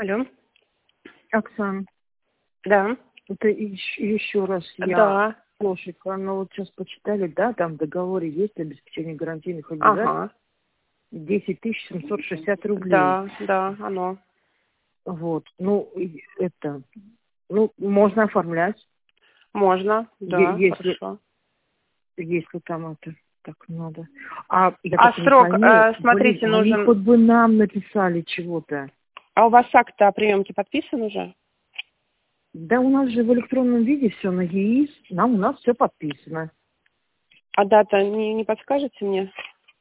Алло. Оксан, Да. это еще раз Да. слушай, ну вот сейчас почитали, да, там в договоре есть обеспечение гарантийных обязательств, Ага. 10 760 рублей. Да, оно. Вот, можно оформлять, Можно, да, если хорошо. там это так надо. А я А только не срок, пойму, смотрите, они нужен... хоть бы нам написали чего-то. А у вас акт о приемке подписан уже? Да у нас же в электронном виде все на ЕИС, у нас все подписано. А дата не подскажете мне?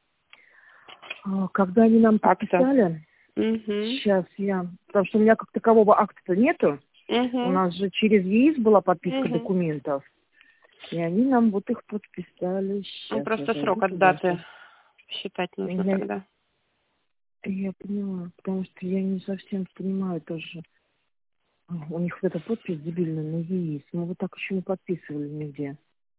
Когда они нам Акта. подписали, Угу. потому что у меня как такового акта-то нету, у Угу. нас же через ЕИС была подписка Угу. документов, и они нам вот их подписали. Ну, Сейчас я просто зайду срок от туда. даты считать нужно тогда. Я поняла, потому что я не совсем понимаю тоже. У них вот эта подпись дебильная на ЕИС, мы вот так еще не подписывали нигде.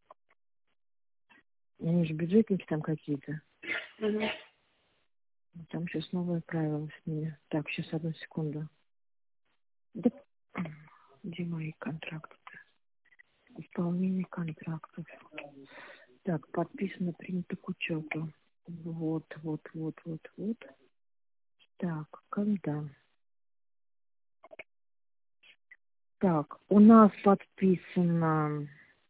Они же бюджетники там какие-то. Угу. Там сейчас новые правила с ними. Так, сейчас одну секунду. Да, где мои контракты? Исполнение контрактов. Так, подписано, принято к учету. Вот. Так, когда? Так, у нас подписано...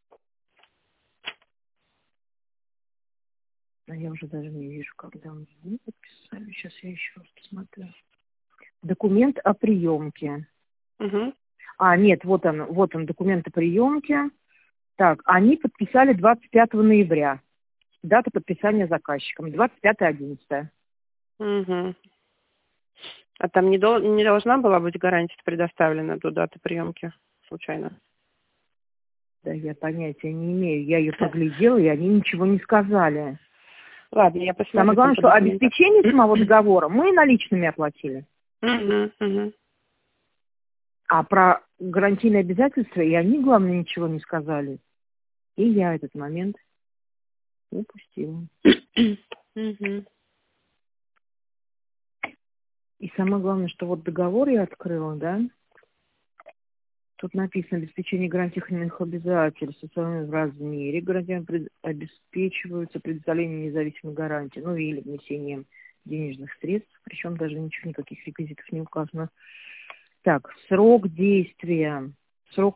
Я уже даже не вижу, когда мы подписали. Сейчас я еще раз посмотрю. Документ о приемке. Угу. Нет, вот он, документ о приемке. Так, они подписали 25 ноября. Дата подписания заказчиком. 25.11. Угу. А там не должна была быть гарантия предоставлена до даты приемки, случайно? Да, я понятия не имею. Я ее поглядела, и они ничего не сказали. Ладно, я посмотрю. Самое главное, что обеспечение самого договора мы наличными оплатили. Угу. А про гарантийные обязательства и они, главное, ничего не сказали. И я этот момент упустила. Угу. И самое главное, что вот договор я открыла, да? Тут написано обеспечение гарантийных обязательств в размере. Гарантиями обеспечиваются предоставлением независимой гарантии, или внесением денежных средств, причем даже никаких реквизитов не указано. Так, способ обеспечения, срок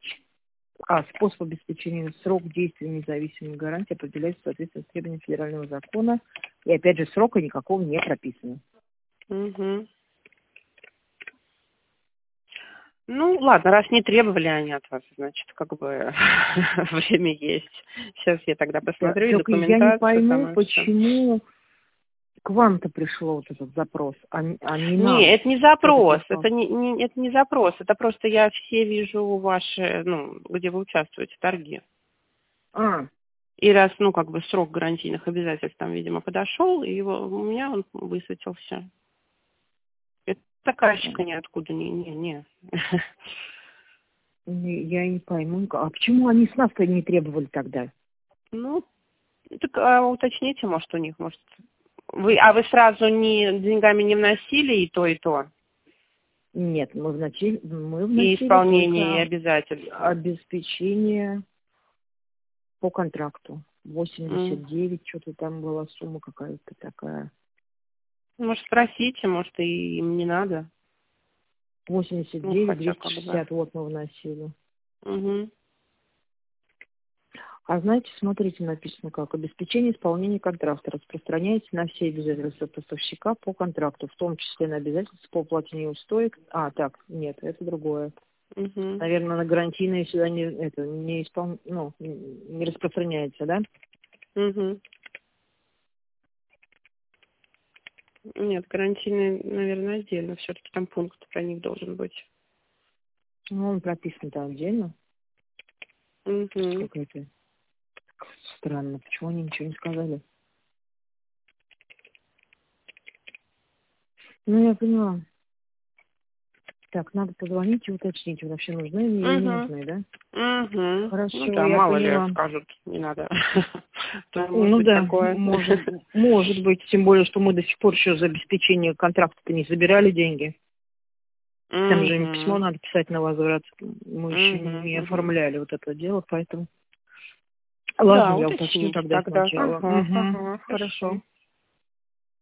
действия независимой гарантии определяется в соответствии с требованиями федерального закона. И опять же, срока никакого не прописано. Угу. Ну, ладно, раз не требовали они от вас, значит, время есть. Сейчас я тогда посмотрю и Только я не документацию. пойму, почему к вам-то пришло вот этот запрос, а не нам. Не, это не запрос, это не запрос, это просто я все вижу ваши, где вы участвуете, торги. И раз, срок гарантийных обязательств там, видимо, подошел, и у меня он высветился. Это заказчика ниоткуда, не. Я не пойму. А почему они с нас-то не требовали тогда? Так уточните, может, у них, вы сразу деньгами не вносили и то, и то? Нет, мы вносили И исполнение и обязательств. Обеспечение по контракту. 89, что-то там была сумма какая-то такая. Может, спросите, может, и им не надо. 89, 260, вот мы вносили. Угу. А знаете, смотрите, написано как. Обеспечение исполнения контракта распространяется на все обязательства поставщика по контракту, в том числе на обязательства по уплате неустоек. Нет, это другое. Угу. Наверное, на гарантийные сюда не распространяется, да? Угу. Нет, гарантийный, наверное, отдельно. Все-таки там пункт про них должен быть. Он прописан там отдельно. Угу. Какое-то странно. Почему они ничего не сказали? Я поняла. Так, надо позвонить и уточнить, вообще нужны или не нужны, да? Угу. Хорошо, я мало поняла. ли скажут, не надо. Такое. Может быть, тем более, что мы до сих пор еще за обеспечение контракта-то не забирали деньги. Там же письмо надо писать на возврат. Мы еще не оформляли вот это дело, поэтому... Ладно, я уточню тогда сначала. Хорошо.